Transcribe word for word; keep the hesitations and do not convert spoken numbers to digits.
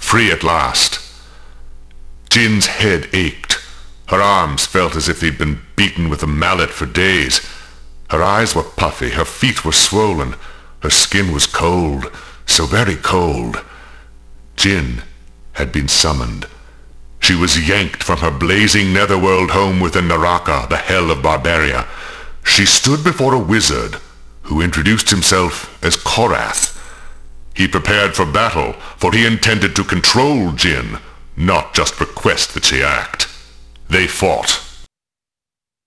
free at last. Jinn's head ached. Her arms felt as if they'd been beaten with a mallet for days. Her eyes were puffy, her feet were swollen, her skin was cold, so very cold. Jinn had been summoned. She was yanked from her blazing netherworld home within Naraka, the hell of Barbaria. She stood before a wizard who introduced himself as Korath. He prepared for battle, for he intended to control Jinn, not just request that she act. They fought.